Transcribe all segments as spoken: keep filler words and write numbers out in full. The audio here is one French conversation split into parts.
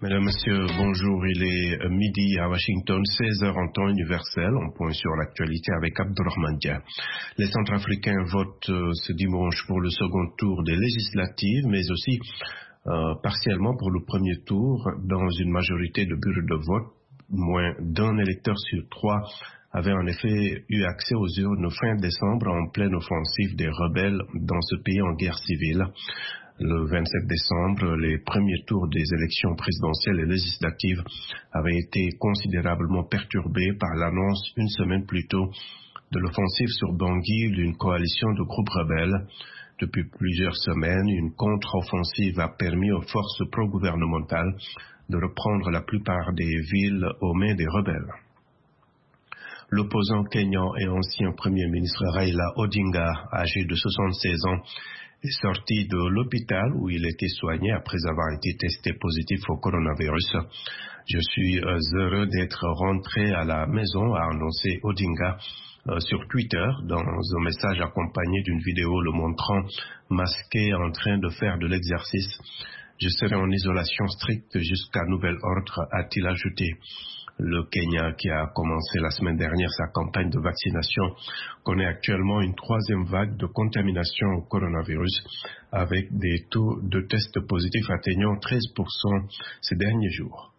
Mesdames, Messieurs, bonjour. Il est midi à Washington, seize heures en temps universel. On point sur l'actualité avec Abdurrahman Dia. Les Centrafricains votent ce dimanche pour le second tour des législatives, mais aussi euh, partiellement pour le premier tour. Dans une majorité de bureaux de vote, moins d'un électeur sur trois avait en effet eu accès aux urnes fin décembre en pleine offensive des rebelles dans ce pays en guerre civile. Le vingt-sept décembre, les premiers tours des élections présidentielles et législatives avaient été considérablement perturbés par l'annonce une semaine plus tôt de l'offensive sur Bangui d'une coalition de groupes rebelles. Depuis plusieurs semaines, une contre-offensive a permis aux forces pro-gouvernementales de reprendre la plupart des villes aux mains des rebelles. L'opposant kényan et ancien Premier ministre Raila Odinga, âgé de soixante-seize ans, est sorti de l'hôpital où il était soigné après avoir été testé positif au coronavirus. Je suis euh, heureux d'être rentré à la maison, a annoncé Odinga euh, sur Twitter dans un message accompagné d'une vidéo le montrant masqué en train de faire de l'exercice. Je serai en isolation stricte jusqu'à nouvel ordre, a-t-il ajouté. Le Kenya, qui a commencé la semaine dernière sa campagne de vaccination, connaît actuellement une troisième vague de contamination au coronavirus avec des taux de tests positifs atteignant treize pour cent ces derniers jours.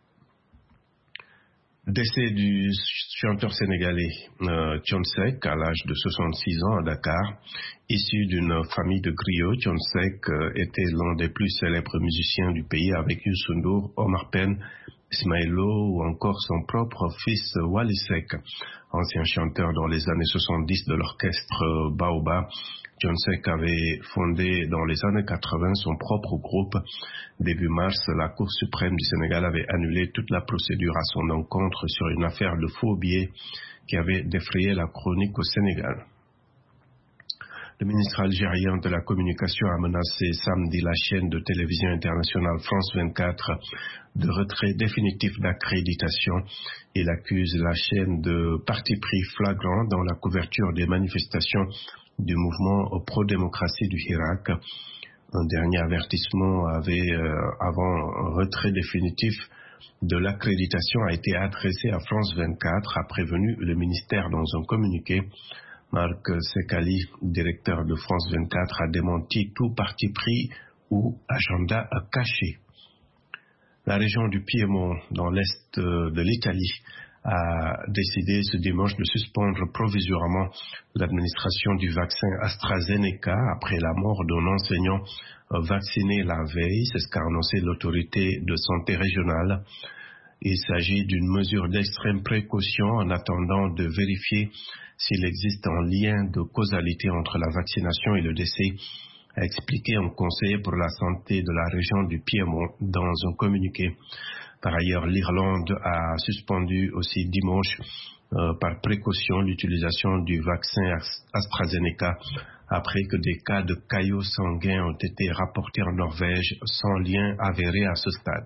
Décès du chanteur sénégalais euh, Thione Seck à l'âge de soixante-six ans à Dakar. Issu d'une famille de griots, Thione Seck euh, était l'un des plus célèbres musiciens du pays avec Youssou N'Dour, Omar Pène, Ismaël Lô ou encore son propre fils Wally Seck. Ancien chanteur dans les années soixante-dix de l'orchestre Baobab, Thione Seck avait fondé dans les années quatre-vingts son propre groupe. Début mars, la Cour suprême du Sénégal avait annulé toute la procédure à son encontre sur une affaire de faux billets qui avait défrayé la chronique au Sénégal. Le ministre algérien de la Communication a menacé samedi la chaîne de télévision internationale France vingt-quatre de retrait définitif d'accréditation. Il accuse la chaîne de parti pris flagrant dans la couverture des manifestations du mouvement pro-démocratie du Irak. Un dernier avertissement avait, euh, avant retrait définitif de l'accréditation, a été adressé à France vingt-quatre, a prévenu le ministère dans un communiqué. Marc Sekali, directeur de France vingt-quatre, a démenti tout parti pris ou agenda caché. La région du Piémont, dans l'est de l'Italie, a décidé ce dimanche de suspendre provisoirement l'administration du vaccin AstraZeneca après la mort d'un enseignant vacciné la veille. C'est ce qu'a annoncé l'autorité de santé régionale. Il s'agit d'une mesure d'extrême précaution en attendant de vérifier s'il existe un lien de causalité entre la vaccination et le décès, a expliqué un conseiller pour la santé de la région du Piémont dans un communiqué. Par ailleurs, l'Irlande a suspendu aussi dimanche, euh, par précaution, l'utilisation du vaccin AstraZeneca après que des cas de caillots sanguins ont été rapportés en Norvège sans lien avéré à ce stade.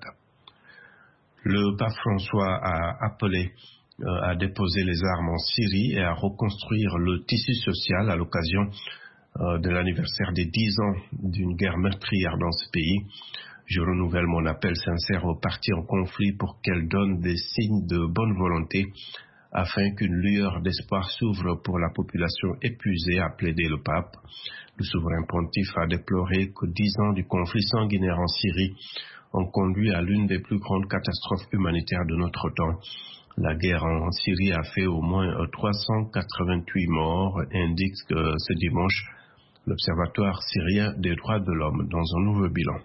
Le pape François a appelé euh, à déposer les armes en Syrie et à reconstruire le tissu social à l'occasion euh, de l'anniversaire des dix ans d'une guerre meurtrière dans ce pays. Je renouvelle mon appel sincère aux parties en conflit pour qu'elles donnent des signes de bonne volonté afin qu'une lueur d'espoir s'ouvre pour la population épuisée, a plaidé le pape. Le souverain pontife a déploré que dix ans du conflit sanguinaire en Syrie ont conduit à l'une des plus grandes catastrophes humanitaires de notre temps. La guerre en Syrie a fait au moins trois cent quatre-vingt-huit morts, indique ce dimanche l'Observatoire syrien des droits de l'homme dans un nouveau bilan.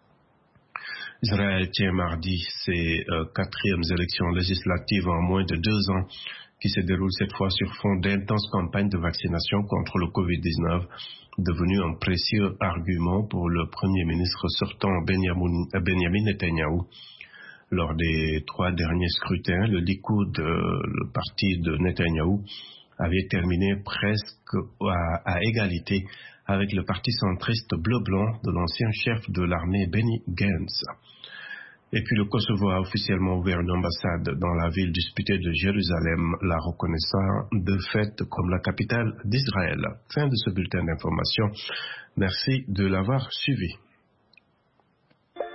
Israël tient mardi ses euh, quatrièmes élections législatives en moins de deux ans, qui se déroulent cette fois sur fond d'intenses campagnes de vaccination contre le covid dix-neuf, devenu un précieux argument pour le Premier ministre sortant Benjamin, Benjamin Netanyahou. Lors des trois derniers scrutins, le Likoud, le parti de Netanyahou, avait terminé presque à, à égalité avec le parti centriste bleu-blanc de l'ancien chef de l'armée Benny Gantz. Et puis le Kosovo a officiellement ouvert une ambassade dans la ville disputée de Jérusalem, la reconnaissant de fait comme la capitale d'Israël. Fin de ce bulletin d'information. Merci de l'avoir suivi.